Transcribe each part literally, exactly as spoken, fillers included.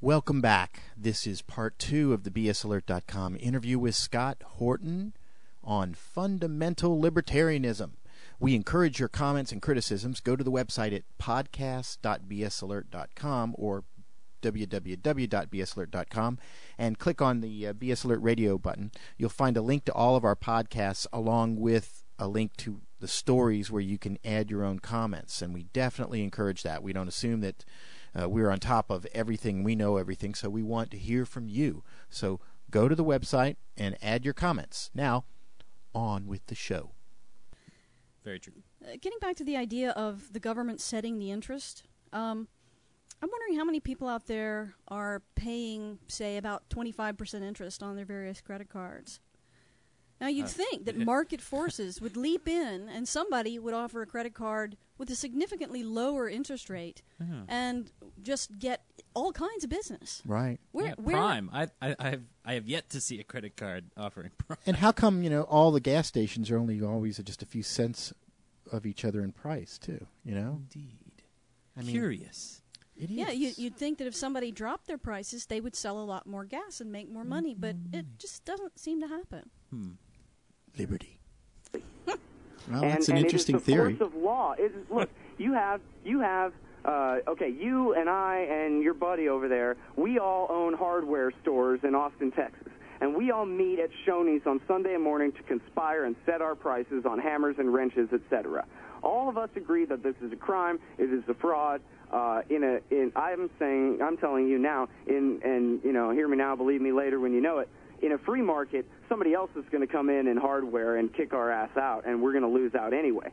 Welcome back. This is part two of the B S alert dot com interview with Scott Horton on fundamental libertarianism. We encourage your comments and criticisms. Go to the website at podcast dot b s alert dot com or w w w dot b s alert dot com and click on the uh, B S Alert Radio button. You'll find a link to all of our podcasts along with a link to the stories where you can add your own comments, and we definitely encourage that. We don't assume that uh, we're on top of everything, we know everything, so we want to hear from you. So go to the website and add your comments. Now, on with the show. Very true. Uh, getting back to the idea of the government setting the interest, um, I'm wondering how many people out there are paying, say, about twenty-five percent interest on their various credit cards. Now, you'd uh, think that market forces would leap in and somebody would offer a credit card with a significantly lower interest rate uh-huh. and just get all kinds of business. Right. Where, yeah, where Prime. I, I, I, have, I have yet to see a credit card offering Prime. And how come, you know, all the gas stations are only always just a few cents of each other in price, too, you know? Indeed. I mean, Curious. It yeah, is. you, you'd think that if somebody dropped their prices, they would sell a lot more gas and make more money, but it just doesn't seem to happen. Hmm. Liberty. Well, that's and, an and interesting it is the theory. Force of law. It is, look, you have, you have, uh, okay, you and I and your buddy over there, we all own hardware stores in Austin, Texas, and we all meet at Shoney's on Sunday morning to conspire and set our prices on hammers and wrenches, et cetera. All of us agree that this is a crime. It is a fraud. Uh, in a, in, I'm saying, I'm telling you now, in, and you know, hear me now, believe me later when you know it. In a free market, somebody else is going to come in in hardware and kick our ass out, and we're going to lose out anyway.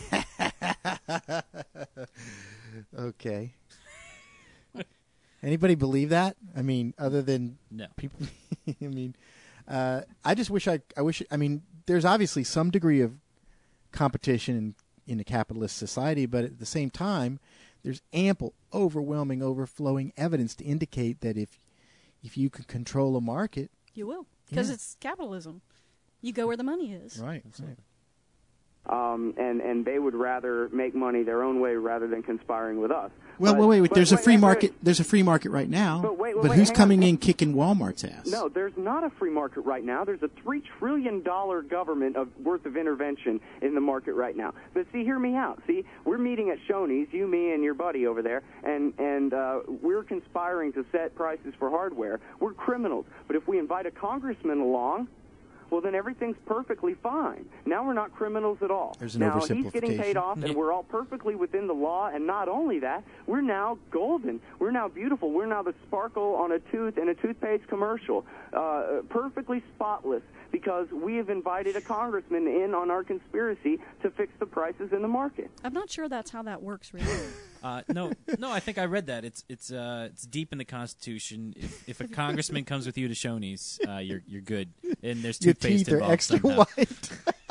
Okay. Anybody believe that? I mean, other than no people. I mean, uh, I just wish I. I wish. I mean, there's obviously some degree of competition in, in a capitalist society, but at the same time, there's ample, overwhelming, overflowing evidence to indicate that if if you can control a market. You will, because yeah. it's capitalism. You go where the money is. Right. Absolutely. Um, and, and they would rather make money their own way rather than conspiring with us. Well, but, wait, wait, wait. But, There's wait, a free wait, market. Wait. There's a free market right now. But, wait, wait, but wait, who's coming on. in kicking Walmart's ass? No, there's not a free market right now. There's a three trillion dollars government of worth of intervention in the market right now. But see, hear me out. See, we're meeting at Shoney's, you, me, and your buddy over there, and, and uh, we're conspiring to set prices for hardware. We're criminals. But if we invite a congressman along, well, then everything's perfectly fine. Now we're not criminals at all. There's an now oversimplification. he's getting paid off, and we're all perfectly within the law. And not only that, we're now golden. We're now beautiful. We're now the sparkle on a tooth in a toothpaste commercial, uh, perfectly spotless, because we have invited a congressman in on our conspiracy to fix the prices in the market. I'm not sure that's how that works, really. Uh, no, no. I think I read that. It's it's uh, it's deep in the Constitution. If, if a congressman comes with you to Shoney's, uh, you're you're good. And there's Your toothpaste teeth are involved extra somehow. white.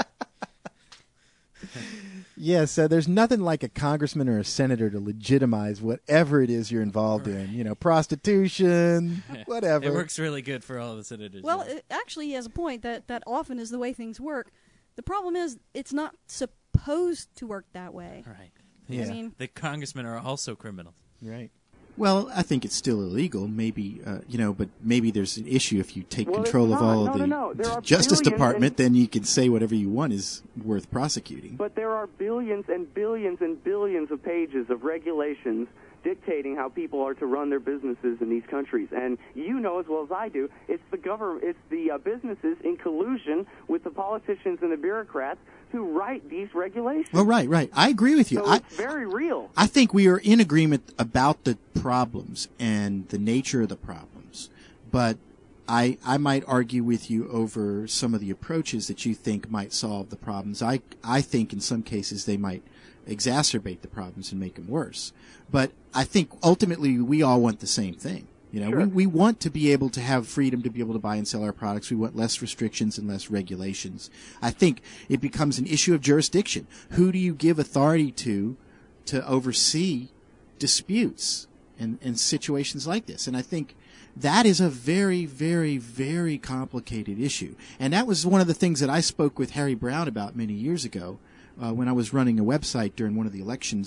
Yes, uh, there's nothing like a congressman or a senator to legitimize whatever it is you're involved Right. in. You know, prostitution, whatever. It works really good for all the senators. Well, yeah. it, actually, he has a point that, that often is the way things work. The problem is it's not supposed to work that way. Right. Yeah. I mean, The congressmen are also criminals. Right. Well, I think it's still illegal, maybe, uh, you know, but maybe there's an issue if you take Well, control it's of not. all No, of the no, no. There are Justice billions Department, and- then you can say whatever you want is worth prosecuting. But there are billions and billions and billions of pages of regulations dictating how people are to run their businesses in these countries. And you know as well as I do, it's the government, it's the uh, businesses in collusion with the politicians and the bureaucrats who write these regulations. Well, right, right. I agree with you. So I, it's very real. I think we are in agreement about the problems and the nature of the problems, but I I might argue with you over some of the approaches that you think might solve the problems. I I think in some cases they might exacerbate the problems and make them worse. But I think ultimately we all want the same thing. You know, Sure. we, we want to be able to have freedom to be able to buy and sell our products. We want less restrictions and less regulations. I think it becomes an issue of jurisdiction. Who do you give authority to to oversee disputes and, and situations like this? And I think that is a very, very, very complicated issue. And that was one of the things that I spoke with Harry Brown about many years ago uh, when I was running a website during one of the elections.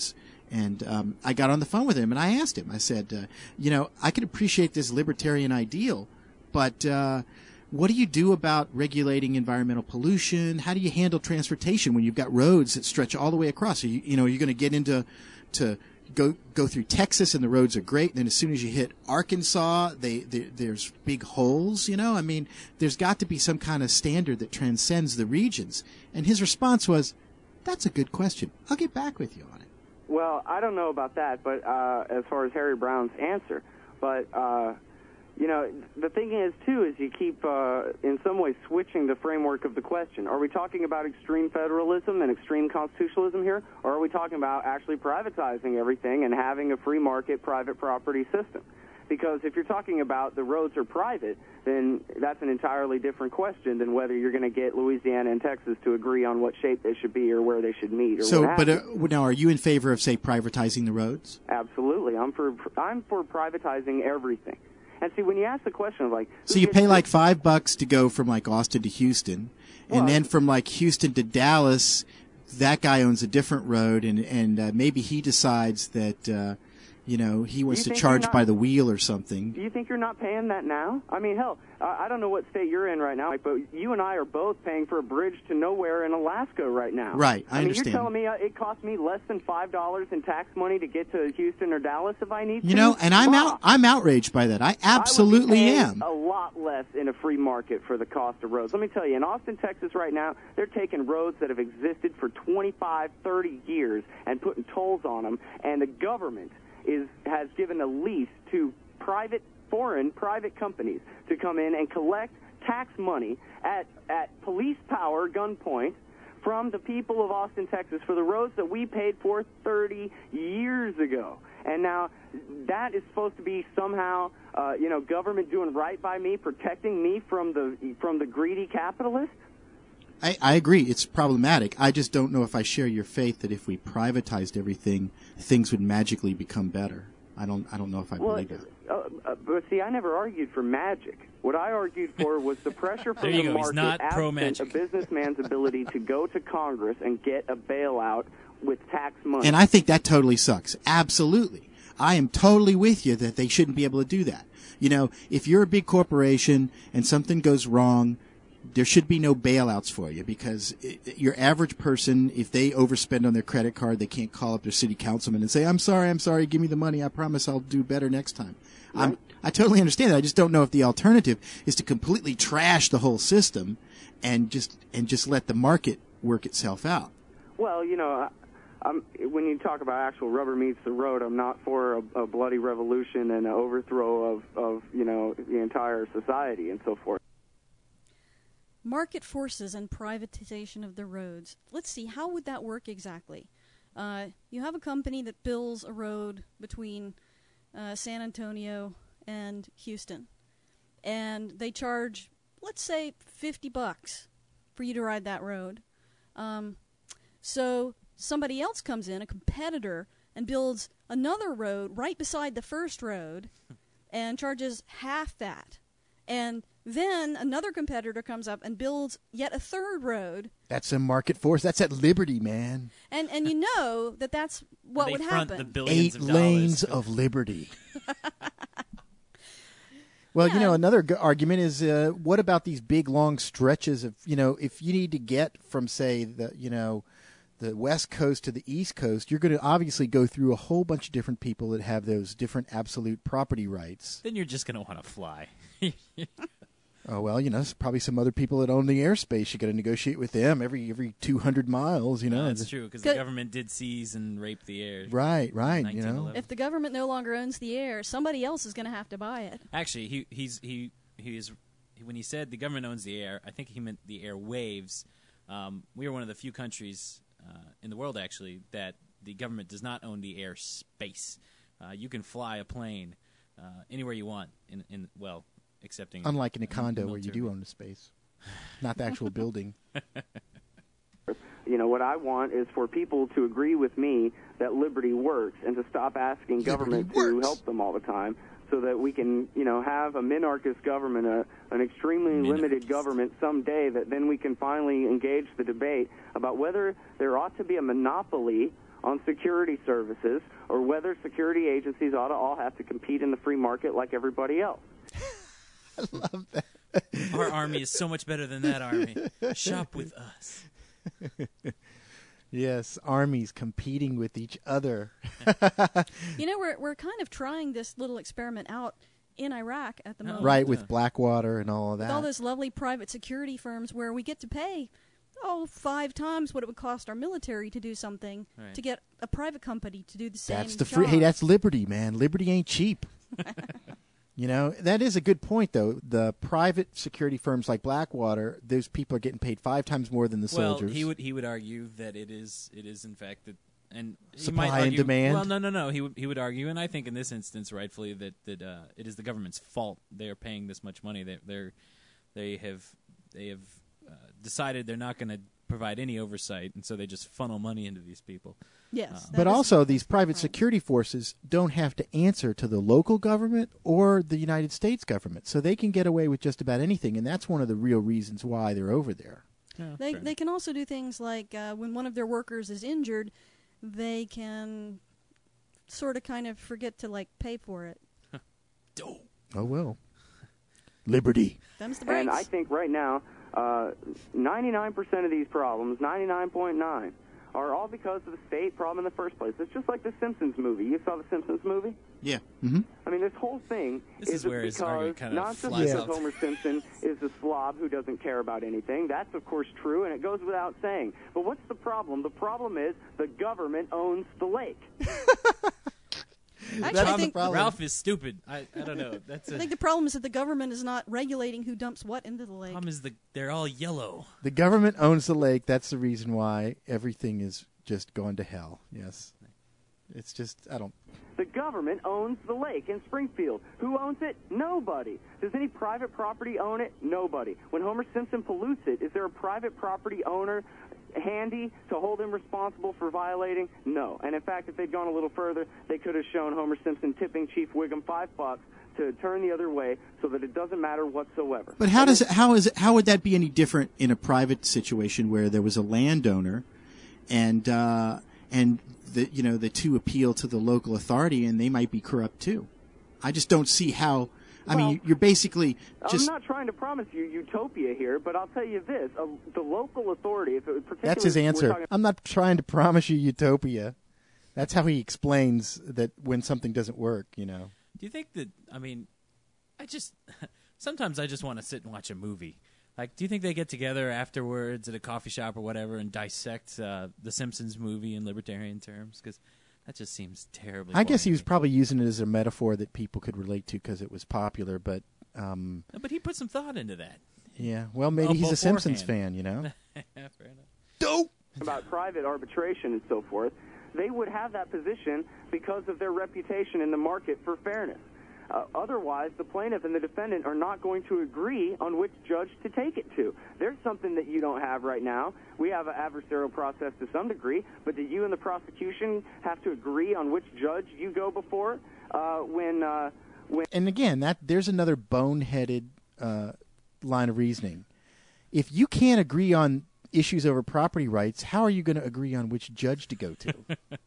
And um, I got on the phone with him, and I asked him, I said, uh, you know, I can appreciate this libertarian ideal, but uh, what do you do about regulating environmental pollution? How do you handle transportation when you've got roads that stretch all the way across? Are you, you know, you're going to get into to go go through Texas and the roads are great, and then as soon as you hit Arkansas, they, they there's big holes. You know, I mean, there's got to be some kind of standard that transcends the regions. And his response was, "That's a good question. I'll get back with you on it." Well, I don't know about that, but uh, as far as Harry Brown's answer, but uh, you know, the thing is too is you keep uh, in some ways switching the framework of the question. Are we talking about extreme federalism and extreme constitutionalism here, or are we talking about actually privatizing everything and having a free market private property system? Because if you're talking about the roads are private, then that's an entirely different question than whether you're going to get Louisiana and Texas to agree on what shape they should be or where they should meet. Or so, what but uh, now, are you in favor of, say, privatizing the roads? Absolutely, I'm for I'm for privatizing everything. And see, when you ask the question of like, so you pay like five bucks to go from like Austin to Houston, and well, then from like Houston to Dallas, that guy owns a different road, and and uh, maybe he decides that. Uh, You know, he wants to charge not, by the wheel or something. Do you think you're not paying that now? I mean, hell, uh, I don't know what state you're in right now, but you and I are both paying for a bridge to nowhere in Alaska right now. Right, I, I mean, understand. You're telling me uh, it costs me less than five dollars in tax money to get to Houston or Dallas if I need to? You know, and I'm wow. out. I'm outraged by that. I absolutely I would be am. A lot less in a free market for the cost of roads. Let me tell you, in Austin, Texas, right now, they're taking roads that have existed for twenty-five, thirty years and putting tolls on them, and the government is has given a lease to private, foreign private companies to come in and collect tax money at, at police power, gunpoint, from the people of Austin, Texas, for the roads that we paid for thirty years ago. And now that is supposed to be somehow, uh, you know, government doing right by me, protecting me from the from the greedy capitalists? I, I agree. It's problematic. I just don't know if I share your faith that if we privatized everything, things would magically become better. I don't. I don't know if I well, believe that. Uh, uh, but see, I never argued for magic. What I argued for was the pressure from there you the go. market, He's not absent pro-magic. a businessman's ability to go to Congress and get a bailout with tax money. And I think that totally sucks. Absolutely. I am totally with you that they shouldn't be able to do that. You know, if you're a big corporation and something goes wrong, there should be no bailouts for you, because it, your average person, if they overspend on their credit card, they can't call up their city councilman and say, I'm sorry, I'm sorry, give me the money. I promise I'll do better next time. Right. I'm, I totally understand that. I just don't know if the alternative is to completely trash the whole system and just and just let the market work itself out. Well, you know, I'm, when you talk about actual rubber meets the road, I'm not for a, a bloody revolution and an overthrow of, of, you know, the entire society and so forth. Market forces and privatization of the roads. Let's see, how would that work exactly? Uh, you have a company that builds a road between uh, San Antonio and Houston, and they charge, let's say, fifty bucks for you to ride that road. Um, so somebody else comes in, a competitor, and builds another road right beside the first road and charges half that. And then another competitor comes up and builds yet a third road. That's a market force. That's at liberty, man. And and you know that that's what they would front happen. The billions Eight of lanes dollars. of liberty. Well, Yeah. you know, another g- argument is, uh, what about these big, long stretches of, you know, if you need to get from, say, the, you know, the West Coast to the East Coast, you're going to obviously go through a whole bunch of different people that have those different absolute property rights. Then you're just going to want to fly. Oh, well, you know, there's probably some other people that own the airspace. You got to negotiate with them every every two hundred miles, you know. That's true, because the Good. government did seize and rape the air. Right, right, you nineteen know. eleven. If the government no longer owns the air, somebody else is going to have to buy it. Actually, he he's he he is when he said the government owns the air, I think he meant the air waves. Um, we are one of the few countries uh, in the world, actually, that the government does not own the air space. Uh, you can fly a plane uh, anywhere you want. In in well, excepting Unlike in a condo where military. you do own the space, not the actual building. You know, what I want is for people to agree with me that liberty works and to stop asking government to works. help them all the time, so that we can, you know, have a minarchist government, a, an extremely limited government someday, that then we can finally engage the debate about whether there ought to be a monopoly on security services or whether security agencies ought to all have to compete in the free market like everybody else. I love that. Our army is so much better than that army. Shop with us. Yes, armies competing with each other. You know, we're we're kind of trying this little experiment out in Iraq at the moment. Right, with Blackwater and all of that. With all those lovely private security firms where we get to pay, oh, five times what it would cost our military to do something Right. to get a private company to do the same That's the free. job. Hey, that's liberty, man. Liberty ain't cheap. You know, that is a good point, though. The private security firms like Blackwater, those people are getting paid five times more than the Well, soldiers. he would he would argue that it is it is in fact that and he Supply might and argue, demand? Well, no, no, no. He would he would argue, and I think in this instance, rightfully, that that uh, it is the government's fault. They are paying this much money. They they're they have they have uh, decided they're not going to provide any oversight, and so they just funnel money into these people. Yes. that But is- also, these private right. security forces don't have to answer to the local government or the United States government, so they can get away with just about anything, and that's one of the real reasons why they're over there. Yeah, They fair they can also do things like uh, when one of their workers is injured, they can sort of kind of forget to like pay for it. enough. Oh, well. Liberty. Them's the breaks. And I think right now, uh, ninety-nine percent of these problems, ninety-nine point nine, are all because of the state problem in the first place. It's just like the Simpsons movie. You saw the Simpsons movie? Yeah. Mm-hmm. I mean, this whole thing This is, is where his because argument kind of not just flies because out. Homer Simpson is a slob who doesn't care about anything. That's, of course, true, and it goes without saying. But what's the problem? The problem is the government owns the lake. Actually, I That's the think problem. Ralph is stupid. I, I don't know. That's a I think the problem is that the government is not regulating who dumps what into the lake. problem. Is the they're all yellow. The government owns the lake. That's the reason why everything is just going to hell. Yes. It's just, I don't... The government owns the lake in Springfield. Who owns it? Nobody. Does any private property own it? Nobody. When Homer Simpson pollutes it, is there a private property owner handy to hold him responsible for violating? No. And in fact, if they'd gone a little further, they could have shown Homer Simpson tipping Chief Wiggum five bucks to turn the other way so that it doesn't matter whatsoever. But how does it, how is it, how would that be any different in a private situation where there was a landowner, and uh, and the you know the two appeal to the local authority and they might be corrupt too? I just don't see how. I Well, mean, you're basically just. I'm not trying to promise you utopia here, but I'll tell you this: uh, the local authority, if it, particularly That's his we're answer. talking- I'm not trying to promise you utopia. That's how he explains that when something doesn't work, you know. Do you think that? I mean, I just sometimes I just want to sit and watch a movie. Like, do you think they get together afterwards at a coffee shop or whatever and dissect uh, the Simpsons movie in libertarian terms? Because that just seems terribly. I guess he boring was to me. probably using it as a metaphor that people could relate to because it was popular, but um, No, but he put some thought into that. yeah. Well, maybe Oh, he's a Simpsons beforehand. fan, you know. Yeah, fair enough. Dope. about private arbitration and so forth, they would have that position because of their reputation in the market for fairness. Uh, otherwise, the plaintiff and the defendant are not going to agree on which judge to take it to. There's something that you don't have right now. We have an adversarial process to some degree, but do you and the prosecution have to agree on which judge you go before uh, when uh, when And again, that there's another boneheaded uh, line of reasoning. If you can't agree on issues over property rights, how are you going to agree on which judge to go to?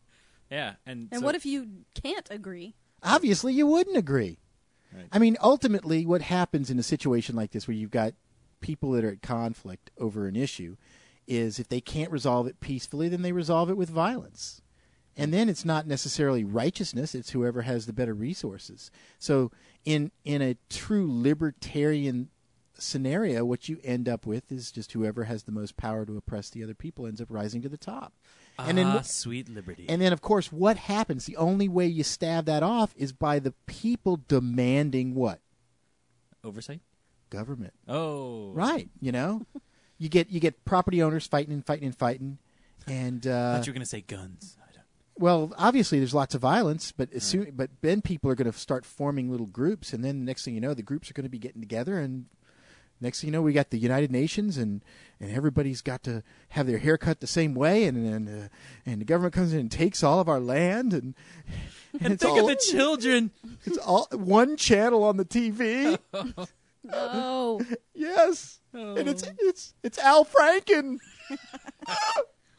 Yeah, and and so- what if you can't agree? Obviously, you wouldn't agree. Right. I mean, ultimately, what happens in a situation like this where you've got people that are at conflict over an issue is if they can't resolve it peacefully, then they resolve it with violence. And then it's not necessarily righteousness, it's whoever has the better resources. So in in a true libertarian scenario, what you end up with is just whoever has the most power to oppress the other people ends up rising to the top. And then ah, wh- sweet liberty. And then, of course, what happens? The only way you stab that off is by the people demanding what? Oversight. Government. Oh, Right. You know, you get you get property owners fighting and fighting and fighting, and I uh, thought you were going to say guns. I don't. well, obviously there's lots of violence, but as soon, but then people are going to start forming little groups, and then the next thing you know, the groups are going to be getting together, and next thing you know, we got the United Nations, and, and everybody's got to have their hair cut the same way, and and uh, and the government comes in and takes all of our land, and and, And it's think all of the children. it's all one channel on the T V. Oh, Yes, Oh. and it's it's it's Al Franken.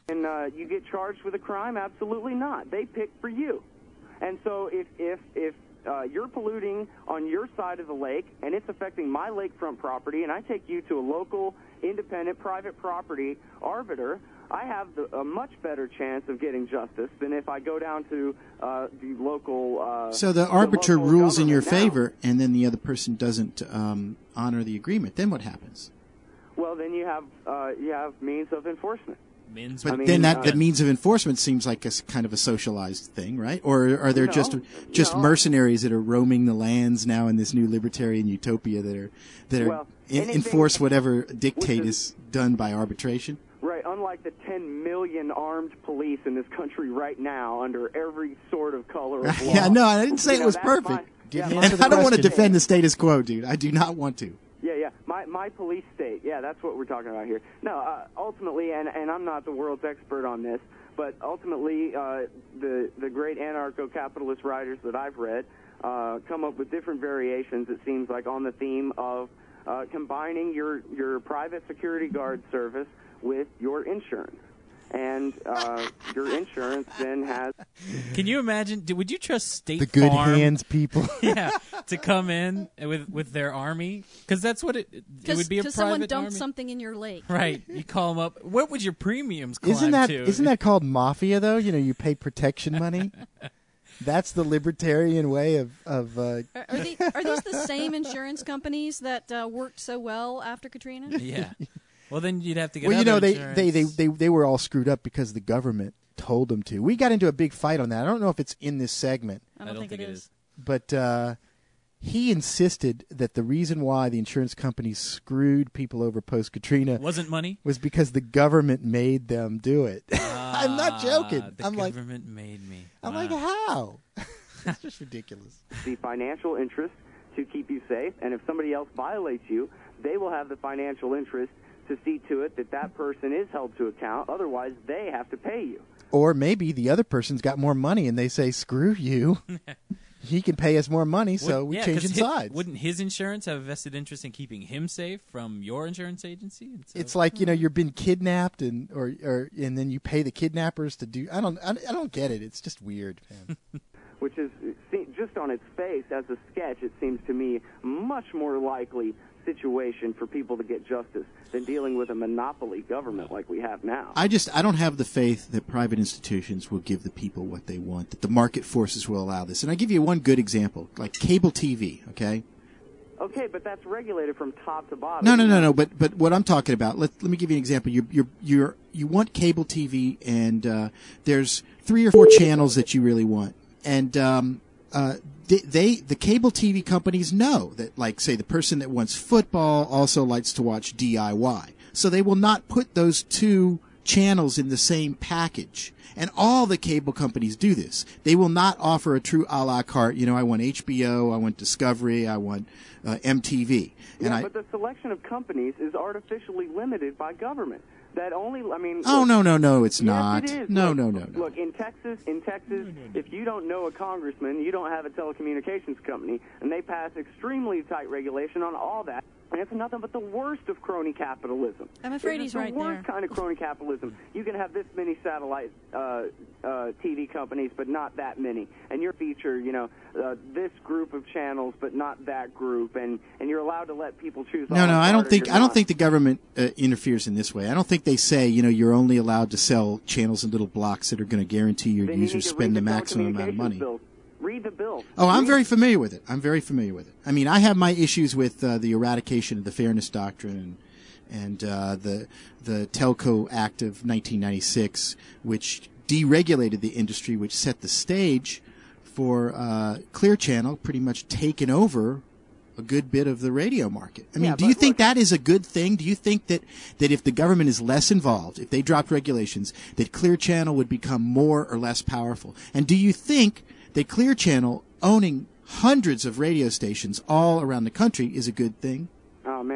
and uh, you get charged with a crime? Absolutely not. They pick for you. And so if if if uh, you're polluting on your side of the lake and it's affecting my lakefront property, and I take you to a local, independent, private property arbiter, I have the, a much better chance of getting justice than if I go down to uh, the local. Uh, so the arbiter the local rules in your now. favor, and then the other person doesn't um, honor the agreement. Then what happens? Well, then you have uh, you have means of enforcement. Means But I mean, then that uh, the means of enforcement seems like a s- kind of a socialized thing, right? Or are there No, just just no. mercenaries that are roaming the lands now in this new libertarian utopia that are that are Well, in, anything- enforce whatever dictate which is done by arbitration? Right, unlike the ten million armed police in this country right now under every sort of color of law. Yeah, no, I didn't say You it know, was that's perfect. my- Didn't yeah, answer And the I don't want to question. defend the status quo, dude. I do not want to. Yeah, yeah. My my police state. Yeah, that's what we're talking about here. No, uh, ultimately, and and I'm not the world's expert on this, but ultimately, uh, the the great anarcho-capitalist writers that I've read uh, come up with different variations. It seems like on the theme of uh, combining your your private security guard service with your insurance. And uh, your insurance then has... Can you imagine? d- Would you trust State The good Farm? hands people. Yeah, to come in with with their army, because that's what it. It would be a private someone dumped army. something in your lake. Right, you call them up. What would your premiums climb Isn't that to? isn't that called mafia though? You know, you pay protection money. That's the libertarian way of of. Uh, Are, are, the, are these the same insurance companies that uh, worked so well after Katrina? Yeah. Well, then you'd have to get. well, you know, other they, they, they, insurance. they, they were all screwed up because the government told them to. We got into a big fight on that. I don't know if it's in this segment, I don't, think, it is. but uh, he insisted that the reason why the insurance companies screwed people over post Katrina wasn't money. was because the government made them do it. I'm not joking. Ah, The I'm like, government made me. I'm Wow. like, how? It's just ridiculous. the financial interest to keep you safe, and if somebody else violates you, they will have the financial interest to see to it that that person is held to account. Otherwise, they have to pay you. Or maybe the other person's got more money and they say, screw you. He can pay us more money, so Would- we yeah, change 'cause in hi- sides. Wouldn't his insurance have a vested interest in keeping him safe from your insurance agency? And so- It's like, you know, you've been kidnapped and or, or and then you pay the kidnappers to do I don't I, I don't get it. It's just weird, man. Which is, see, just on its face, as a sketch, it seems to me much more likely situation for people to get justice than dealing with a monopoly government like we have now. I just I don't have the faith that private institutions will give the people what they want, that the market forces will allow this. And I give you one good example, like cable T V, okay? Okay, but that's regulated from top to bottom. No, no, no, no. But but what I'm talking about, let let me give you an example. You you you you want cable T V, and uh, there's three or four channels that you really want, and um, uh, they, they the cable T V companies know that, like, say, the person that wants football also likes to watch D I Y, so they will not put those two channels in the same package. And all the cable companies do this. They will not offer a true a la carte. You know, I want H B O, I want Discovery, I want uh, M T V. And Yeah, I, but the selection of companies is artificially limited by government. That only, I mean... oh, look, no, no, no, it's yes, not. it is. No, Look, no, no, no. Look, in Texas, in Texas, if you don't know a congressman, you don't have a telecommunications company, and they pass extremely tight regulation on all that. And it's nothing but the worst of crony capitalism. I'm afraid It is he's the right worst there. kind of crony capitalism. You can have this many satellite uh, uh, T V companies, but not that many. And you feature, you know, uh, this group of channels, but not that group. And, and you're allowed to let people choose. No, a no, la I carte don't or think you're I don't not. think the government uh, interferes in this way. I don't think they say, you know, you're only allowed to sell channels in little blocks that are going to guarantee your Then you users need to spend read the maximum amount of telecommunications money. bill. Read the bill. Oh, I'm Read- very familiar with it. I'm very familiar with it. I mean, I have my issues with uh, the eradication of the Fairness Doctrine and, and uh, the the Telco Act of nineteen ninety-six, which deregulated the industry, which set the stage for uh, Clear Channel pretty much taking over a good bit of the radio market. I mean, Yeah, do you but think look- that is a good thing? Do you think that, that if the government is less involved, if they dropped regulations, that Clear Channel would become more or less powerful? And do you think that Clear Channel owning hundreds of radio stations all around the country is a good thing? Oh man,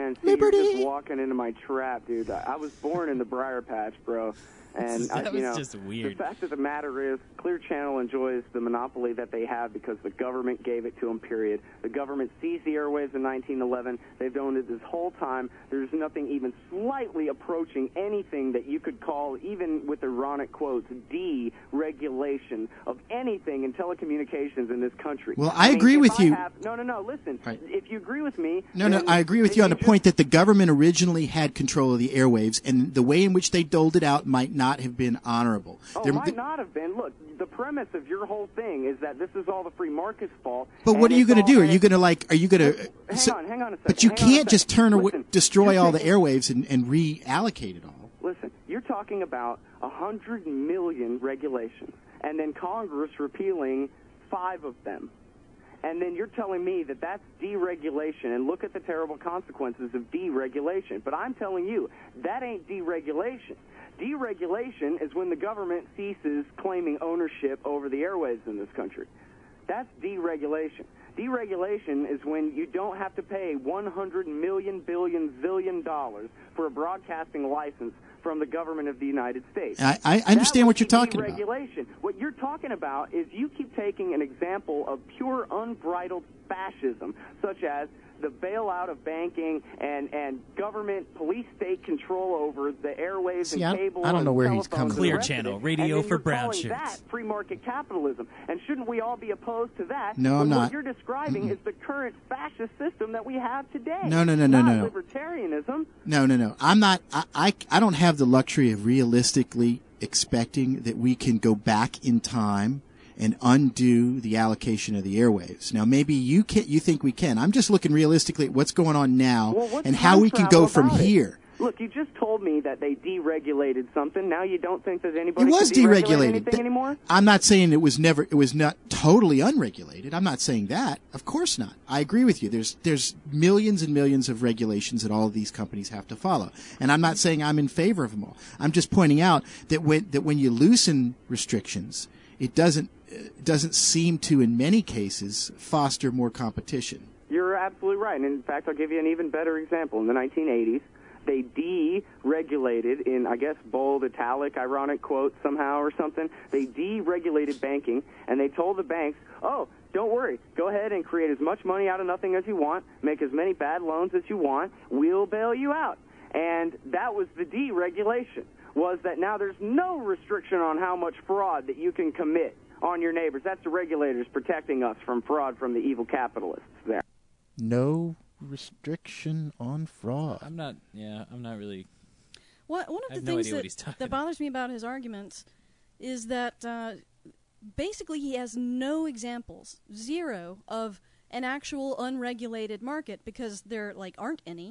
Man, see, Liberty. you're just walking into my trap, dude. I, I was born in the Briar Patch, bro. And that I, you was know, just weird. The fact of the matter is, Clear Channel enjoys the monopoly that they have because the government gave it to them, period. The government seized the airwaves in nineteen eleven. They've owned it this whole time. There's nothing even slightly approaching anything that you could call, even with ironic quotes, deregulation of anything in telecommunications in this country. Well, I mean, agree if with I you. Have, no, no, no, listen. Right. If you agree with me... No, no, then- I agree with then you on the just- point that the government originally had control of the airwaves, and the way in which they doled it out might not have been honorable. Oh, There- might not have been. Look, the premise of your whole thing is that this is all the free market's fault. But what and are you it's going to all- do? Are and you it's- going to like? Are you going to? Hang on, hang on a second. But you hang on a can't just second. turn away, Listen, destroy you're all the taking- airwaves and, and reallocate it all. Listen, you're talking about a hundred million regulations, and then Congress repealing five of them. And then you're telling me that that's deregulation, and look at the terrible consequences of deregulation. But I'm telling you, that ain't deregulation. Deregulation is when the government ceases claiming ownership over the airwaves in this country. That's deregulation. Deregulation is when you don't have to pay one hundred million billion zillion dollars for a broadcasting license from the government of the United States. I, I understand That what would you're be talking about. deregulation. What you're talking about is you keep taking an example of pure unbridled fascism, such as the bailout of banking and, and government police state control over the airwaves See, and I- cable I don't know and where he's telephones coming and the Clear rest of Channel, it. radio And then for you're brown calling shirts. that free market capitalism. And shouldn't we all be opposed to that? No, But I'm what not. you're describing Mm-mm. is the current fascist system that we have today. No, no, no, no, not no. libertarianism. No, no, no. I'm not. I, I, I don't have the luxury of realistically expecting that we can go back in time and undo the allocation of the airwaves. Now, maybe you can. You think we can? I'm just looking realistically at what's going on now Well, what's and how time we can travel go from about it? here. Look, you just told me that they deregulated something. Now you don't think that anybody It was can deregulate deregulated. anything Th- anymore? I'm not saying it was never. It was not totally unregulated. I'm not saying that. Of course not. I agree with you. There's there's millions and millions of regulations that all of these companies have to follow, and I'm not saying I'm in favor of them all. I'm just pointing out that when that when you loosen restrictions, it doesn't it doesn't seem to, in many cases, foster more competition. You're absolutely right. And in fact, I'll give you an even better example. In the nineteen eighties, they deregulated, in, I guess, bold, italic, ironic quotes somehow or something. They deregulated banking, and they told the banks, oh, don't worry. Go ahead and create as much money out of nothing as you want, make as many bad loans as you want. We'll bail you out. And that was the deregulation, was that now there's no restriction on how much fraud that you can commit on your neighbors. That's the regulators protecting us from fraud from the evil capitalists there. No restriction on fraud. I'm not. Yeah, I'm not really. What, one I of have the no things idea what that, he's talking that about. bothers me about his arguments is that uh, basically he has no examples, zero, of an actual unregulated market because there like aren't any.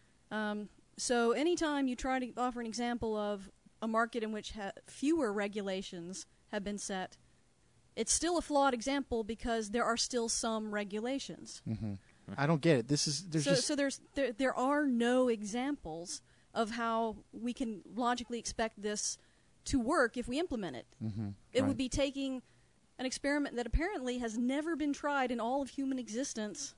Um, so anytime you try to offer an example of a market in which ha- fewer regulations have been set, it's still a flawed example because there are still some regulations. Mm-hmm. I don't get it. This is there's so just so there's there, there are no examples of how we can logically expect this to work if we implement it. Mm-hmm. It Right. would be taking an experiment that apparently has never been tried in all of human existence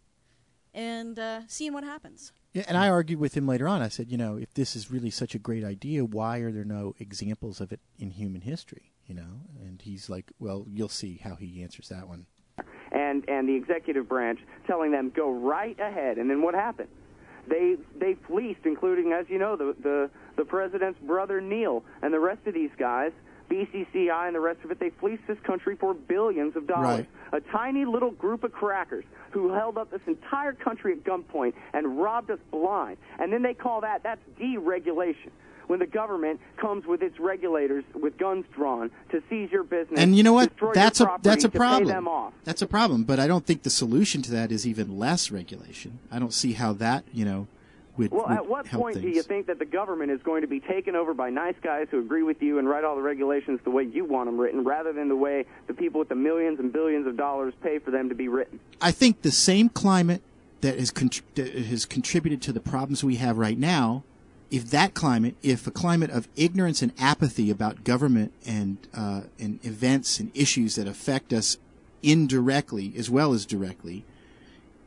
and uh, seeing what happens. Yeah, and I argued with him later on. I said, you know, if this is really such a great idea, why are there no examples of it in human history? You know, and he's like, well, you'll see how he answers that one. And and the executive branch telling them go right ahead. And then what happened? They they fleeced, including, as you know, the the, the president's brother Neil and the rest of these guys, B C C I and the rest of it. They fleeced this country for billions of dollars. Right. A tiny little group of crackers who held up this entire country at gunpoint and robbed us blind. And then they call that that's deregulation. When the government comes with its regulators with guns drawn to seize your business, And you know what? destroy That's your a property, that's a to pay problem. them off. That's a problem. But I don't think the solution to that is even less regulation. I don't see how that you know would. Well, would at what help point things. do you think that the government is going to be taken over by nice guys who agree with you and write all the regulations the way you want them written, rather than the way the people with the millions and billions of dollars pay for them to be written? I think the same climate that has, contr- that has contributed to the problems we have right now, if that climate, if a climate of ignorance and apathy about government and uh, and events and issues that affect us indirectly as well as directly,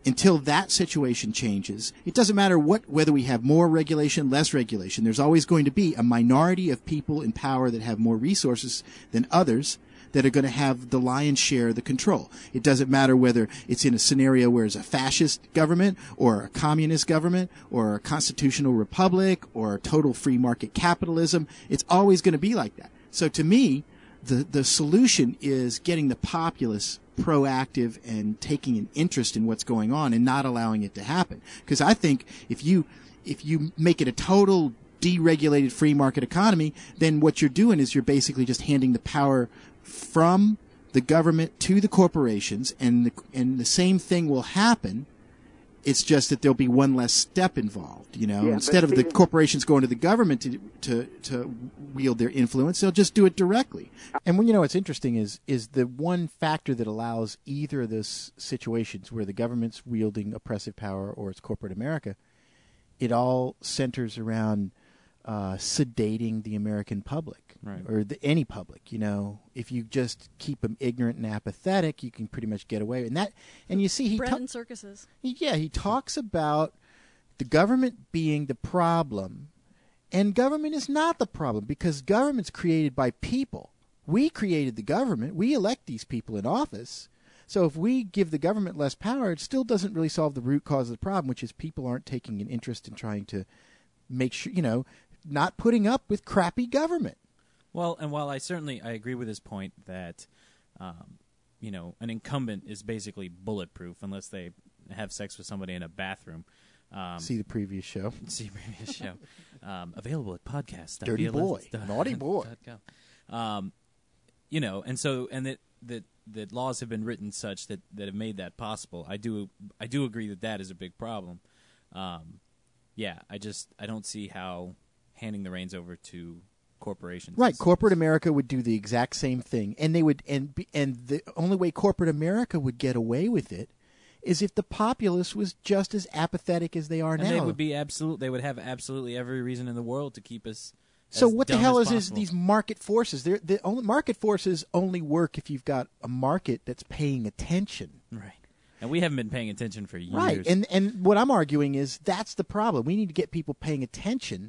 until that situation changes, it doesn't matter what whether we have more regulation, less regulation. There's always going to be a minority of people in power that have more resources than others that are going to have the lion's share of the control. It doesn't matter whether it's in a scenario where it's a fascist government or a communist government or a constitutional republic or total free market capitalism. It's always going to be like that. So to me, the, the solution is getting the populace proactive and taking an interest in what's going on and not allowing it to happen. Because I think if you if you make it a total deregulated free market economy, then what you're doing is you're basically just handing the power from the government to the corporations, and the, and the same thing will happen. It's just that there'll be one less step involved, you know. Yeah, Instead of see, the corporations going to the government to, to to wield their influence, they'll just do it directly. And when you know what's interesting is is the one factor that allows either of those situations where the government's wielding oppressive power or it's corporate America, it all centers around uh, sedating the American public, Right. or the, any public. You know, if you just keep them ignorant and apathetic, you can pretty much get away. And that, and you see, he Bread ta- and circuses. yeah, he talks about the government being the problem, and government is not the problem because government's created by people. We created the government. We elect these people in office. So if we give the government less power, it still doesn't really solve the root cause of the problem, which is people aren't taking an interest in trying to make sure, you know, not putting up with crappy government. Well, and while I certainly I agree with his point that, um, you know, an incumbent is basically bulletproof unless they have sex with somebody in a bathroom. Um, See the previous show. see previous show. Um, available at podcast. Dirty boy. Naughty boy. Um, you know, and so and that that that laws have been written such that, that have made that possible. I do I do agree that that is a big problem. Um, yeah, I just I don't see how handing the reins over to corporations. Right, is- corporate America would do the exact same thing, and they would, and be, and the only way corporate America would get away with it is if the populace was just as apathetic as they are and now. they would be absolute. They would have absolutely every reason in the world to keep us. So as what the dumb hell as is, is possible. these market forces? They're, the only market forces only work if you've got a market that's paying attention. Right? And we haven't been paying attention for years. Right, and and what I'm arguing is that's the problem. We need to get people paying attention.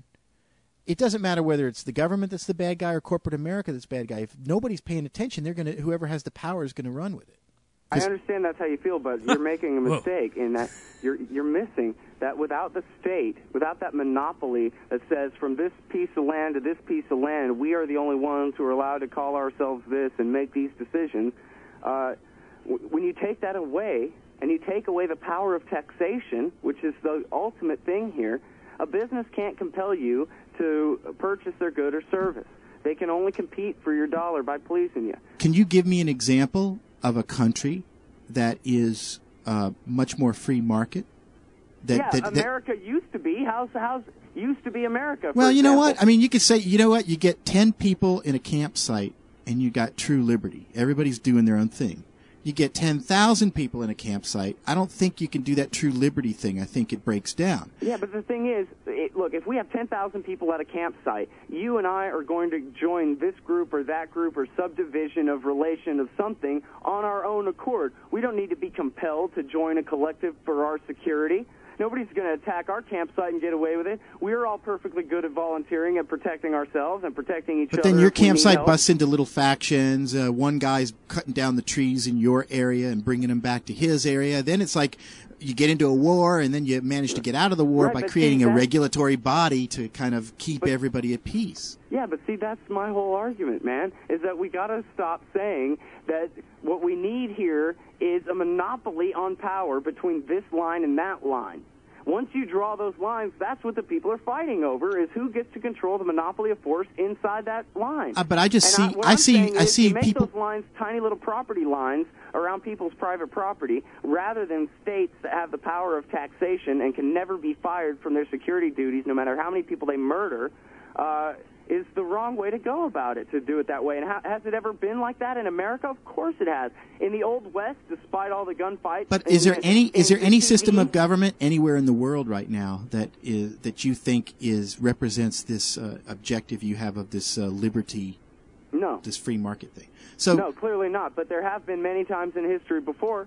It doesn't matter whether it's the government that's the bad guy or corporate America that's the bad guy. If nobody's paying attention, they're gonna whoever has the power is going to run with it. I understand that's how you feel, but you're making a mistake in that you're you're missing that without the state, without that monopoly that says from this piece of land to this piece of land, we are the only ones who are allowed to call ourselves this and make these decisions. Uh, w- when you take that away and you take away the power of taxation, which is the ultimate thing here, a business can't compel you to purchase their good or service. They can only compete for your dollar by pleasing you. Can you give me an example of a country that is uh, much more free market? That, yeah, that, that, America used to be. How's how's used to be America? For well, you know example. what? I mean, you could say, you know what? You get ten people in a campsite, and you got true liberty. Everybody's doing their own thing. You get ten thousand people in a campsite. I don't think you can do that true liberty thing. I think it breaks down. Yeah, but the thing is, it, look, if we have ten thousand people at a campsite, you and I are going to join this group or that group or subdivision of relation of something on our own accord. We don't need to be compelled to join a collective for our security. Nobody's going to attack our campsite and get away with it. We're all perfectly good at volunteering and protecting ourselves and protecting each But other. then your if we need campsite help. busts into little factions. Uh, one guy's cutting down the trees in your area and bringing them back to his area. Then it's like you get into a war, and then you manage to get out of the war Right, by but creating see, a that's- regulatory body to kind of keep But- everybody at peace. Yeah, but see, that's my whole argument, man, is that we got to stop saying that what we need here is a monopoly on power between this line and that line. Once you draw those lines, that's what the people are fighting over, is who gets to control the monopoly of force inside that line. Uh, but I just And see, what I I'm see, saying I is see you make people. those lines tiny little property lines around people's private property, rather than states that have the power of taxation and can never be fired from their security duties, no matter how many people they murder. Uh, is the wrong way to go about it, to do it that way. And ha- has it ever been like that in America? Of course it has. In the Old West, despite all the gunfights... But is there in- any is there in any the system of East- government anywhere in the world right now that is that you think is represents this uh, objective you have of this uh, liberty, No. this free market thing? So No, clearly not. But there have been many times in history before.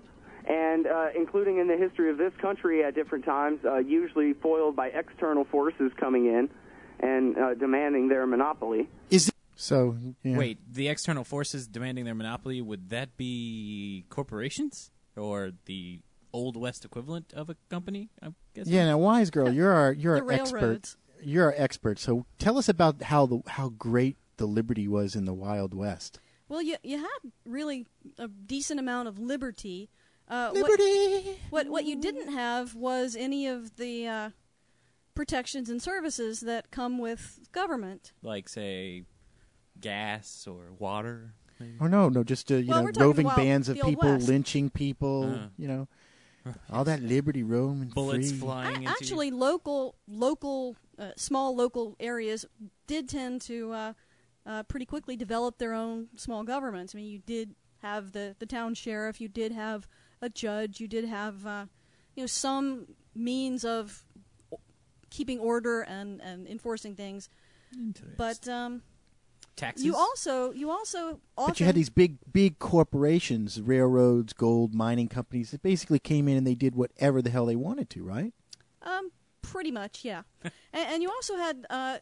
and uh, including in the history of this country at different times, uh, usually foiled by external forces coming in and uh, demanding their monopoly. Is So, yeah. Wait, the external forces demanding their monopoly, would that be corporations? Or the Old West equivalent of a company, I guess? Yeah, now, Wise Girl, you're our you're The our expert. railroads. You're our expert. So tell us about how the how great the liberty was in the Wild West. Well, you you had really a decent amount of liberty. Uh, Liberty. What, what what you didn't have was any of the uh, protections and services that come with government. Like, say, gas or water? Maybe? Oh no, no, just uh, you Well, know, we're talking roving the wild- bands of the Old people, West. lynching people. Uh. You know, all that liberty, roaming Bullets free. flying A- into actually, local local uh, small local areas did tend to uh, uh, pretty quickly develop their own small governments. I mean, you did have the, the town sheriff, you did have a judge, you did have uh, you know some means of o- keeping order and, and enforcing things. Interesting. But um, Taxes? you also you also often But you had these big, big corporations, railroads, gold mining companies that basically came in and they did whatever the hell they wanted to, right? Um, pretty much, yeah. and, and you also had uh,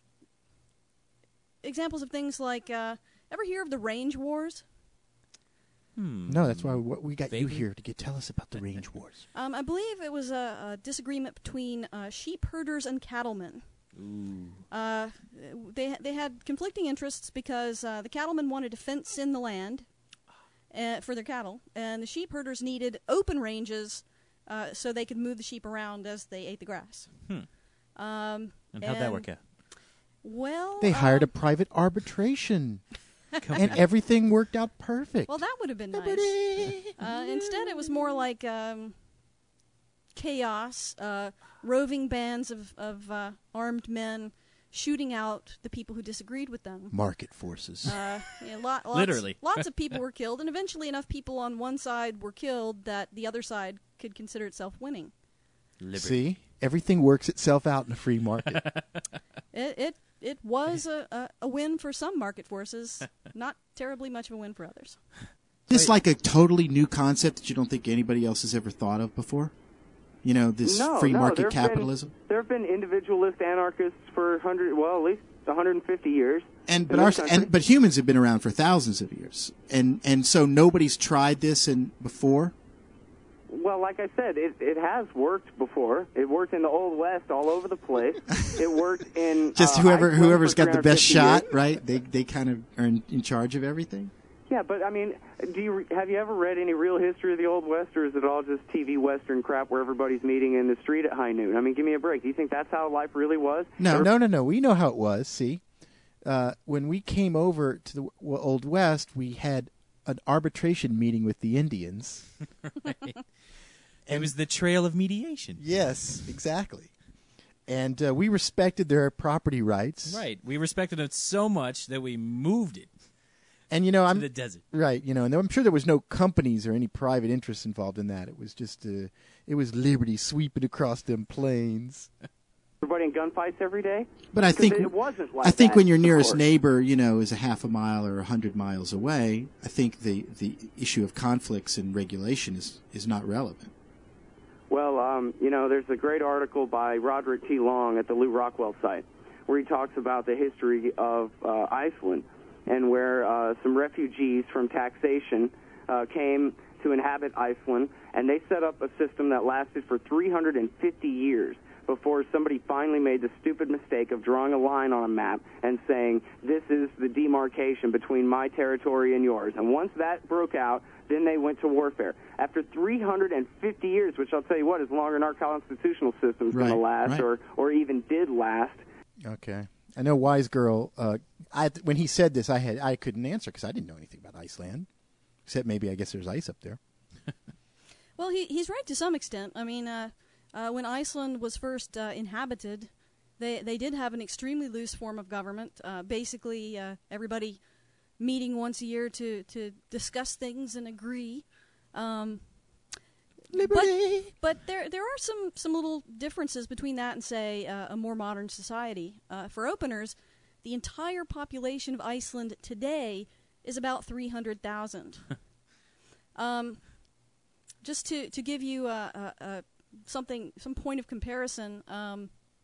examples of things like, uh, ever hear of the Range Wars? Hmm. No, that's why we we got you Vaguely. here to get tell us about the range wars. Um, I believe it was a, a disagreement between uh, sheep herders and cattlemen. Ooh. Uh, they they had conflicting interests because uh, the cattlemen wanted to fence in the land uh, for their cattle, and the sheep herders needed open ranges uh, so they could move the sheep around as they ate the grass. Hmm. Um, And how'd that work out? Well, They hired a um, private arbitration, and Company. everything worked out perfect. Well, that would have been nice. Liberty. Uh, instead, it was more like um, chaos, uh, roving bands of, of uh, armed men shooting out the people who disagreed with them. Market forces. Uh, yeah, lot, lots, Literally. lots of people were killed, and eventually enough people on one side were killed that the other side could consider itself winning. Liberty. See, everything works itself out in a free market. It it, it was a, a, a win for some market forces, not terribly much of a win for others. this like a totally new concept that you don't think anybody else has ever thought of before? You know, this No, free no, market there've been- capitalism. There have been individualist anarchists for hundred, well, at least one hundred fifty years. And in but this our, country. and but humans have been around for thousands of years, and and so nobody's tried this and before. Well, like I said, it, it has worked before. It worked in the Old West all over the place. It worked in Just uh, whoever Iceland whoever's for got the best three shot, hundred fifty years. right? They they kind of are in, in charge of everything. Yeah, but I mean, do you have you ever read any real history of the Old West, or is it all just T V Western crap where everybody's meeting in the street at high noon? I mean, give me a break. Do you think that's how life really was? No, Or- no, no, no. We know how it was. See, uh, when we came over to the w- Old West, we had an arbitration meeting with the Indians. It was the trail of mediation. Yes, exactly. And uh, we respected their property rights. Right. We respected it so much that we moved it And you know, to I'm the desert. right. You know, and I'm sure there was no companies or any private interests involved in that. It was just, uh, it was liberty sweeping across them plains. everybody in gunfights every day? But I 'Cause think it wasn't like I think that, when your of nearest course. neighbor, you know, is a half a mile or a hundred miles away, I think the the issue of conflicts and regulation is is not relevant. Well, um, you know, there's a great article by Roderick T. Long at the Lou Rockwell site where he talks about the history of uh, Iceland and where uh, some refugees from taxation uh, came to inhabit Iceland, and they set up a system that lasted for three hundred fifty years before somebody finally made the stupid mistake of drawing a line on a map and saying, this is the demarcation between my territory and yours. And once that broke out, then they went to warfare. After three hundred fifty years, which I'll tell you what is longer than our constitutional system is going to Right, last, right. or, or even did last. Okay. I know Wise Girl, uh, I, when he said this, I had I couldn't answer because I didn't know anything about Iceland. Except maybe I guess there's ice up there. Well, he he's right to some extent. I mean, uh, uh, when Iceland was first uh, inhabited, they they did have an extremely loose form of government. Uh, basically, uh, everybody meeting once a year to, to discuss things and agree. Um, Liberty. But, but there there are some, some little differences between that and, say, uh, a more modern society. Uh, for openers, the entire population of Iceland today is about three hundred thousand. um, just to, to give you uh, uh, uh, something, some point of comparison, um,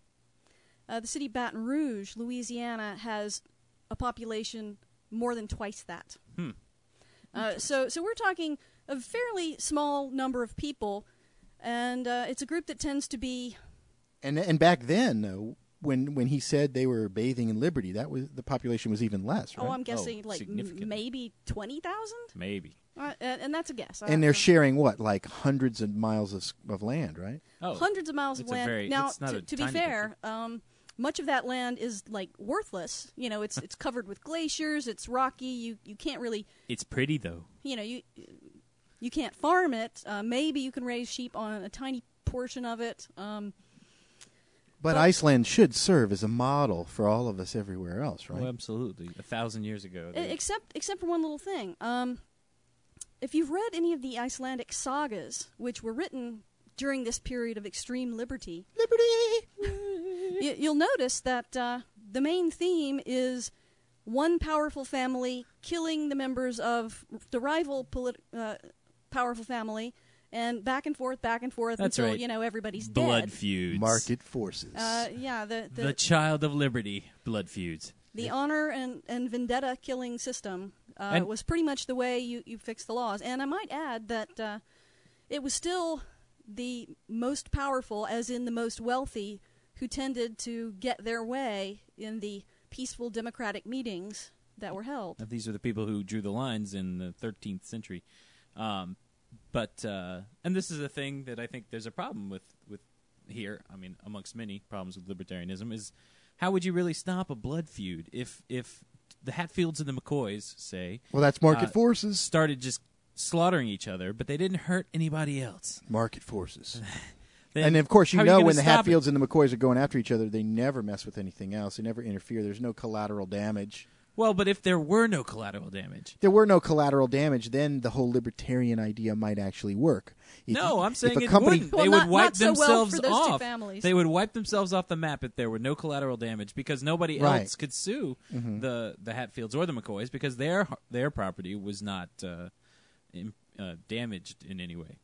uh, the city of Baton Rouge, Louisiana, has a population more than twice that. Hmm. Uh, so, so we're talking a fairly small number of people, and uh, it's a group that tends to be. And and back then, uh, when when he said they were bathing in liberty, that was the population was even less, right? Oh, I'm guessing Oh, like m- significantly. maybe twenty thousand, Maybe. uh, and, and that's a guess. I And don't they're know. sharing what, like hundreds of miles of, s- of land, right? Oh, hundreds of miles of it's a land. very- now, it's not to, a to be tiny fair, um, much of that land is like worthless. You know, it's it's covered with glaciers. It's rocky. You you can't really, It's pretty though. you know, you you can't farm it. Uh, maybe you can raise sheep on a tiny portion of it. Um, But, But- Iceland should serve as a model for all of us everywhere else, right? Oh, absolutely. A thousand years ago. e- they- except except for one little thing. Um, if you've read any of the Icelandic sagas, which were written during this period of extreme liberty, Liberty! y- you'll notice that uh, the main theme is one powerful family killing the members of the rival polit- uh, powerful family, and back and forth, back and forth That's until right. you know everybody's blood dead. feuds. Market forces. Uh, yeah, the the, the child of liberty. Blood feuds. the honor and, and vendetta killing system uh, And- was pretty much the way you, you fix the laws. And I might add that uh, it was still the most powerful, as in the most wealthy, who tended to get their way in the peaceful democratic meetings that were held. These are the people who drew the lines in the thirteenth century. Um, but uh, and this is a thing that I think there's a problem with, with here. I mean, amongst many problems with libertarianism, is how would you really stop a blood feud if if the Hatfields and the McCoys, say, well, that's market uh, forces. started just slaughtering each other, but they didn't hurt anybody else? Market forces. Then And of course, you how are know gonna when the stop it? Hatfields and the McCoys are going after each other, they never mess with anything else. They never interfere. There's no collateral damage. Well, but if there were no collateral damage. If there were no collateral damage, then the whole libertarian idea might actually work. If No, you- I'm saying if a it company, wouldn't. Well, they not- would wipe not so well themselves for those two off. families. They would wipe themselves off the map if there were no collateral damage, because nobody Right. else could sue Mhm. the the Hatfields or the McCoys, because their their property was not uh, in, uh, damaged in any way.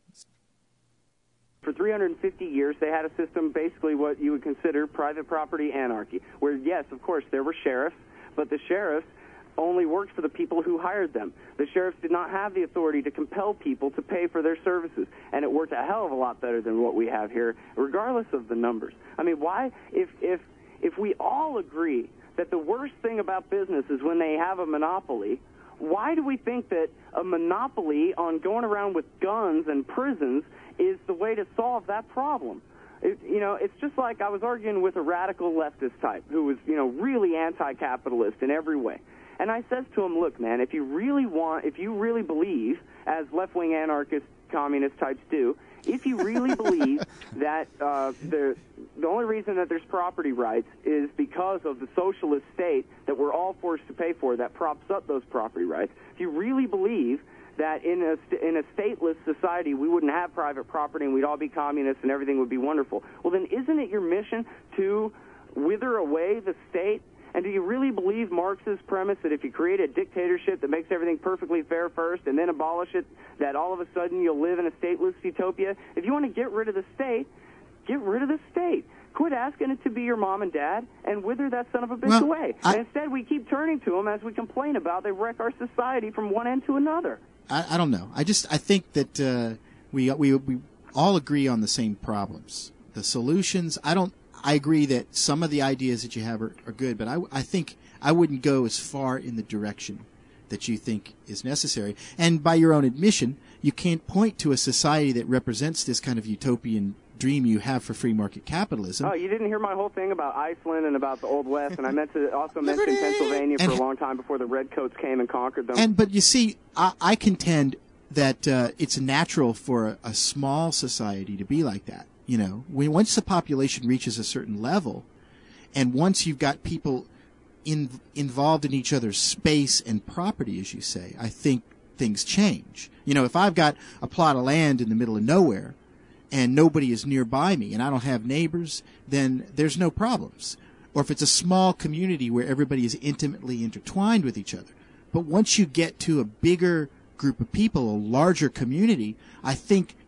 For three hundred fifty years, they had a system, basically what you would consider private property anarchy, where, yes, of course, there were sheriffs, but the sheriffs only worked for the people who hired them. The sheriffs did not have the authority to compel people to pay for their services, and it worked a hell of a lot better than what we have here, regardless of the numbers. I mean, why, if if if we all agree that the worst thing about business is when they have a monopoly, why do we think that a monopoly on going around with guns and prisons is the way to solve that problem? It, you know, it's just like I was arguing with a radical leftist type who was, you know, really anti-capitalist in every way. And I says to him, look, man, if you really want, if you really believe, as left-wing anarchist communist types do, if you really believe that uh, the the only reason that there's property rights is because of the socialist state that we're all forced to pay for that props up those property rights, if you really believe that in a st- in a stateless society we wouldn't have private property and we'd all be communists and everything would be wonderful, well then isn't it your mission to wither away the state? And do you really believe Marx's premise that if you create a dictatorship that makes everything perfectly fair first and then abolish it, that all of a sudden you'll live in a stateless utopia? If you want to get rid of the state, get rid of the state. Quit asking it to be your mom and dad and wither that son of a bitch Well, away. I- And instead we keep turning to them as we complain about they wreck our society from one end to another. I, I don't know. I just I think that uh, we we we all agree on the same problems. The solutions. I don't. I agree that some of the ideas that you have are, are good, but I I think I wouldn't go as far in the direction that you think is necessary. And by your own admission, you can't point to a society that represents this kind of utopian dream you have for free market capitalism. Oh, you didn't hear my whole thing about Iceland and about the Old West, and I meant to also mention Liberty! Pennsylvania for And- a long time before the Redcoats came and conquered them. And but you see, I, I contend that uh, it's natural for a, a small society to be like that. You know, when once the population reaches a certain level, and once you've got people in, involved in each other's space and property, as you say, I think things change. You know, if I've got a plot of land in the middle of nowhere, and nobody is nearby me, and I don't have neighbors, then there's no problems. Or if it's a small community where everybody is intimately intertwined with each other. But once you get to a bigger group of people, a larger community, I think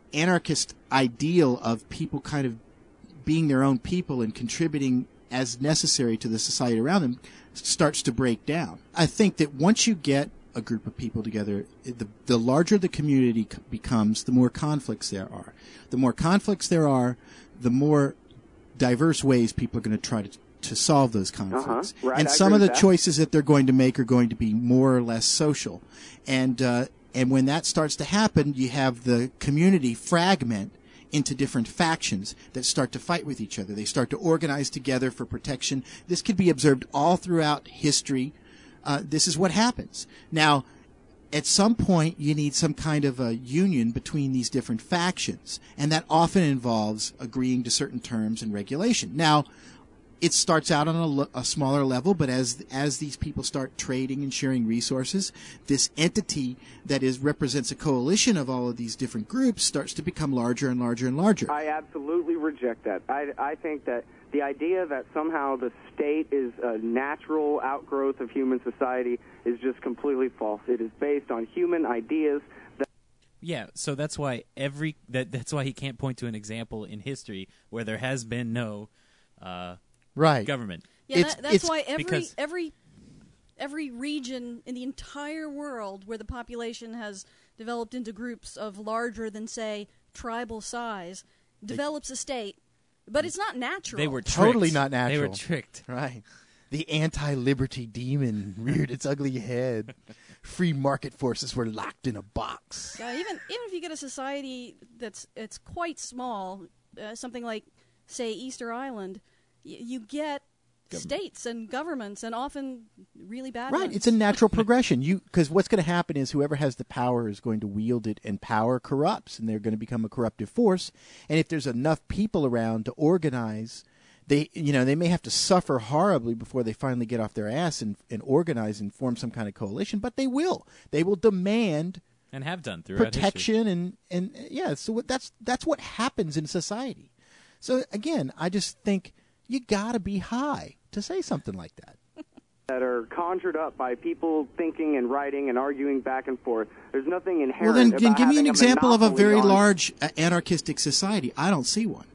anarchist ideal of people kind of being their own people and contributing as necessary to the society around them starts to break down. I think that once you get a group of people together, the, the larger the community c- becomes, the more conflicts there are. The more conflicts there are, the more diverse ways people are going to try to to solve those conflicts. Uh-huh. Right, and I some agree of the with that. choices that they're going to make are going to be more or less social. And uh, and when that starts to happen, you have the community fragment into different factions that start to fight with each other. They start to organize together for protection. This could be observed all throughout history. Uh, this is what happens. Now, at some point, you need some kind of a union between these different factions, and that often involves agreeing to certain terms and regulation. Now, it starts out on a, lo- a smaller level, but as as these people start trading and sharing resources, this entity that is represents a coalition of all of these different groups starts to become larger and larger and larger. I absolutely reject that. I, I think that the idea that somehow the state is a natural outgrowth of human society is just completely false. It is based on human ideas. That Yeah, so that's why every that that's why he can't point to an example in history where there has been no uh, Right. government. Yeah, It's- that, that's it's why every because- every every region in the entire world where the population has developed into groups of larger than, say, tribal size develops a state, but it's not natural. They were Totally tricked. not They were natural. tricked. Right. The anti-liberty demon reared its ugly head. Free market forces were locked in a box. Yeah, even even if you get a society that's it's quite small, uh, something like, say, Easter Island, y- you get states and governments, and often really bad Right, ones. it's a natural progression. You because what's going to happen is whoever has the power is going to wield it, and power corrupts, and they're going to become a corruptive force. And if there's enough people around to organize, they you know they may have to suffer horribly before they finally get off their ass and, and organize and form some kind of coalition. But they will. They will demand And have done throughout history. protection and and yeah. So what- that's that's what happens in society. So again, I just think you got to be high to say something like that. that are conjured up by people thinking and writing and arguing back and forth. There's nothing inherent Well, then, then about give me having an a example of a monopoly very on- large uh, anarchistic society. I don't see one.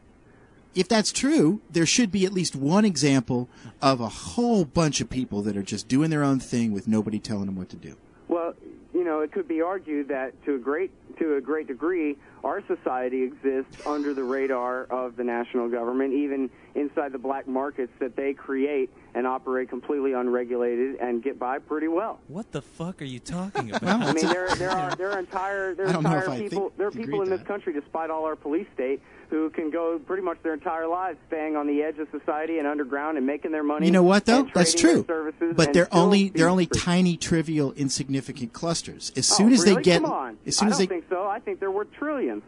If that's true, there should be at least one example of a whole bunch of people that are just doing their own thing with nobody telling them what to do. Well, you know, it could be argued that to a great to a great degree, our society exists under the radar of the national government, even inside the black markets that they create and operate completely unregulated and get by pretty well. What the fuck are you talking about? Well, I mean, there there are there are entire there I are don't know entire if I people think- there are agree people with in this that. country, despite all our police state, who can go pretty much their entire lives staying on the edge of society and underground and making their money. You know what, though? and That's trading true. their services But and they're still only be they're only free. tiny, trivial, insignificant clusters. As Oh, soon as really? they get, Come on. as soon I as don't they, think so. I think they're worth trillions.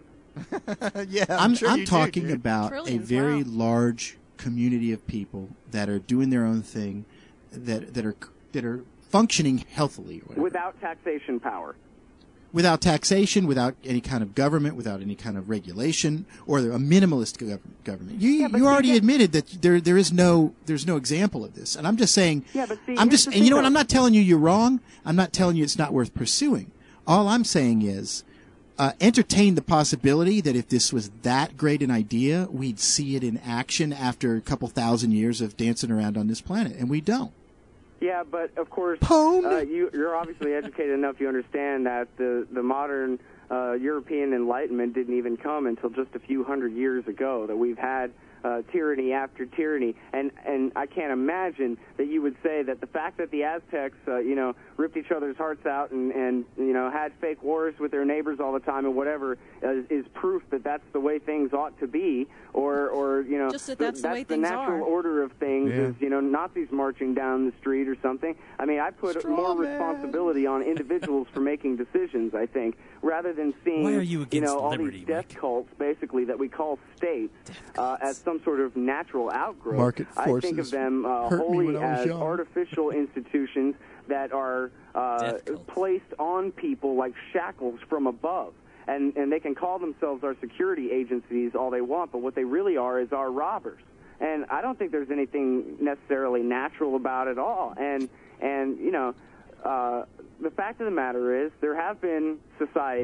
yeah, I'm I'm talking about a Trillions, very wow. large community of people that are doing their own thing, that that are that are functioning healthily, or whatever. Without taxation power. without taxation, without any kind of government, without any kind of regulation, or a minimalist gov- government. You Yeah, but you see, already that- admitted that there there is no there's no example of this, and I'm just saying. Yeah, but see, I'm here's just the and you know thing, what? I'm though. not telling you you're wrong. I'm not telling you it's not worth pursuing. All I'm saying is. Uh, entertain the possibility that if this was that great an idea, we'd see it in action after a couple thousand years of dancing around on this planet, and we don't. Yeah, but of course, Pwned. uh, you, you're obviously educated enough. You understand that the the modern uh, European Enlightenment didn't even come until just a few hundred years ago. That we've had uh, tyranny after tyranny, and and I can't imagine that you would say that the fact that the Aztecs, uh, you know, ripped each other's hearts out and and you know had fake wars with their neighbors all the time and whatever uh, is proof that that's the way things ought to be, or or you know Just that that's the way the things natural are. order of things Yeah. is you know Nazis marching down the street or something. I mean, I put Straw more man. responsibility on individuals for making decisions. I think rather than seeing Why are you against know all liberty, these death Mike? cults basically that we call states uh, as some sort of natural outgrowth. Market I think of forces them uh, hurt me wholly when I was as young. artificial institutions that are uh, Death cults. placed on people like shackles from above. And, and they can call themselves our security agencies all they want, but what they really are is our robbers. And I don't think there's anything necessarily natural about it all. And, and you know, uh, the fact of the matter is there have been societies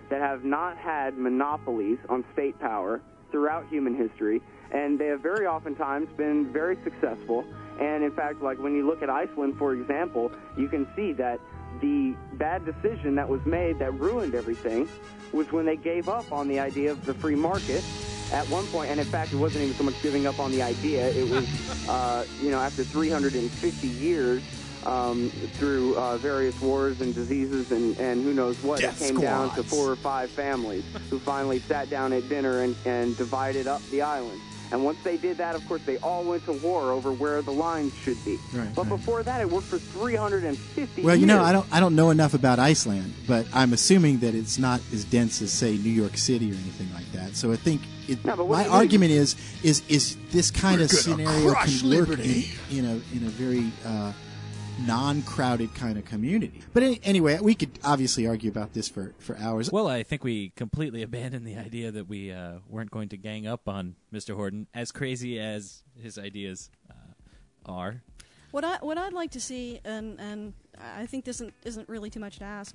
that have not had monopolies on state power throughout human history, and they have very oftentimes been very successful. And in fact, like when you look at Iceland, for example, you can see that the bad decision that was made that ruined everything was when they gave up on the idea of the free market at one point. And in fact, it wasn't even so much giving up on the idea. It was, uh, you know, after three hundred fifty years, um, through uh, various wars and diseases and, and who knows what, Death it came squads. down to four or five families who finally sat down at dinner and, and divided up the island. And once they did that, of course, they all went to war over where the lines should be. Right, but right. before that, it worked for three hundred fifty Well, years. you know, I don't I don't know enough about Iceland, but I'm assuming that it's not as dense as, say, New York City or anything like that. So I think it, No, but what my do you mean? argument is is is this kind of We're gonna scenario crush can work in, liberty. in a in a very uh, non-crowded kind of community. But any, anyway, we could obviously argue about this for, for hours. Well, I think we completely abandoned the idea that we uh, weren't going to gang up on Mister Horton, as crazy as his ideas uh, are. What I what I'd like to see, and and I think this isn't isn't really too much to ask.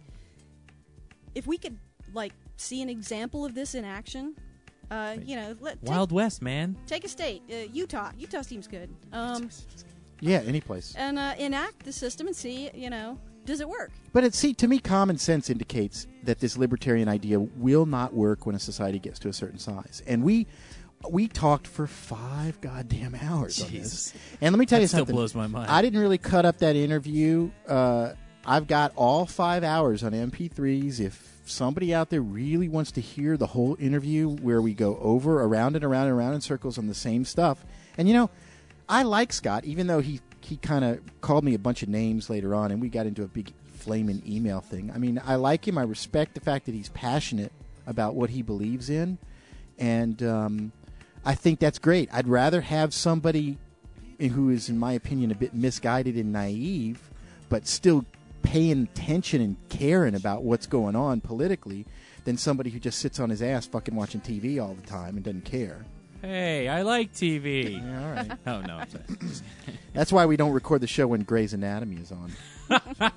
If we could like see an example of this in action, uh, you know, let, take, Wild West, man. take a state, uh, Utah. Utah seems good. Um, Yeah, any place. and uh, enact the system and see, you know, does it work? But it, see, to me, common sense indicates that this libertarian idea will not work when a society gets to a certain size. And we we talked for five goddamn hours on this. Jesus. And let me tell That you still something. blows my mind. I didn't really cut up that interview. Uh, I've got all five hours on M P threes. If somebody out there really wants to hear the whole interview where we go over, around and around and around in circles on the same stuff. And, you know, I like Scott, even though he, he kind of called me a bunch of names later on, and we got into a big flaming email thing. I mean, I like him. I respect the fact that he's passionate about what he believes in, and um, I think that's great. I'd rather have somebody who is, in my opinion, a bit misguided and naive, but still paying attention and caring about what's going on politically than somebody who just sits on his ass fucking watching T V all the time and doesn't care. Hey, I like T V. Yeah, all right. Oh, no. I'm sorry. That's why we don't record the show when Grey's Anatomy is on.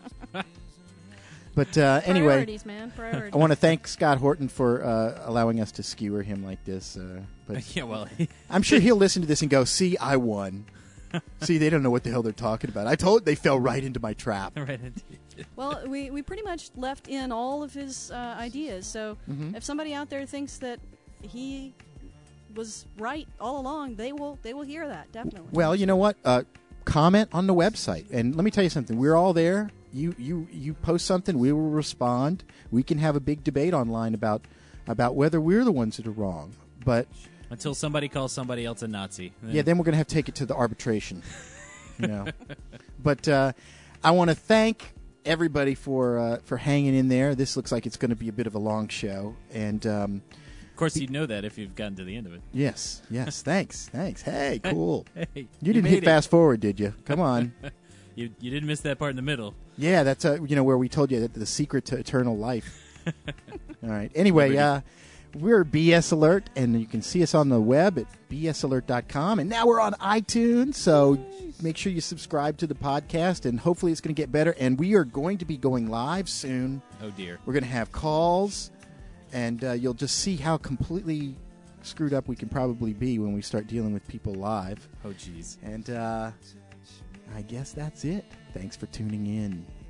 But uh, anyway, Priorities, man. Priorities. I want to thank Scott Horton for uh, allowing us to skewer him like this. Uh, but Yeah, well, I'm sure he'll listen to this and go, see, I won. See, they don't know what the hell they're talking about. I told they fell right into my trap. right into Well, we, we pretty much left in all of his uh, ideas. So Mhm. if somebody out there thinks that he was right all along, they will they will hear that definitely. Well, you know what? Uh, comment on the website, and let me tell you something. We're all there. You you you post something, we will respond. We can have a big debate online about about whether we're the ones that are wrong. But Until somebody calls somebody else a Nazi. yeah, then we're going to have to take it to the arbitration. You know. But uh, I want to thank everybody for uh, for hanging in there. This looks like it's going to be a bit of a long show, and um, Of course, you'd know that if you've gotten to the end of it. yes, yes, thanks, thanks. Hey, cool. Hey, You didn't made hit it. fast forward, did you? Come on. You you didn't miss that part in the middle. Yeah, that's uh, you know where we told you that the secret to eternal life. All right. Anyway, uh, we're B S Alert, and you can see us on the web at b s alert dot com, and now we're on iTunes. So make sure you subscribe to the podcast, and hopefully it's going to get better. And we are going to be going live soon. Oh dear. We're going to have calls, and uh, you'll just see how completely screwed up we can probably be when we start dealing with people live. Oh jeez. And uh, I guess that's it. Thanks for tuning in.